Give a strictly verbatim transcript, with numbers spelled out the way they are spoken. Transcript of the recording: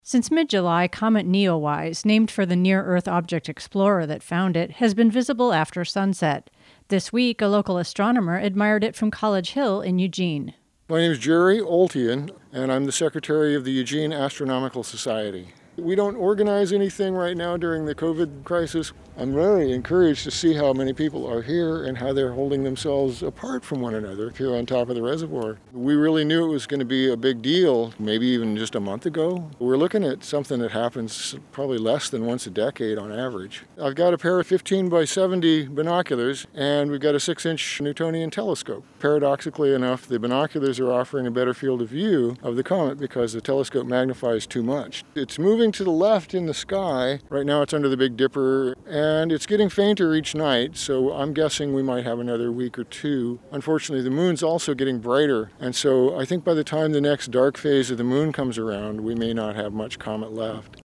Since mid-July, Comet Neowise, named for the near-Earth object explorer that found it, has been visible after sunset. This week, a local astronomer admired it from College Hill in Eugene. My name is Jerry Oltian, and I'm the secretary of the Eugene Astronomical Society. We don't organize anything right now during the COVID crisis. I'm very encouraged to see how many people are here and how they're holding themselves apart from one another here on top of the reservoir. We really knew it was going to be a big deal, maybe even just a month ago. We're looking at something that happens probably less than once a decade on average. I've got a pair of fifteen by seventy binoculars, and we've got a six inch Newtonian telescope. Paradoxically enough, the binoculars are offering a better field of view of the comet because the telescope magnifies too much. It's moving to the left in the sky. Right now it's under the Big Dipper, and it's getting fainter each night, so I'm guessing we might have another week or two. Unfortunately, the moon's also getting brighter, and so I think by the time the next dark phase of the moon comes around, we may not have much comet left.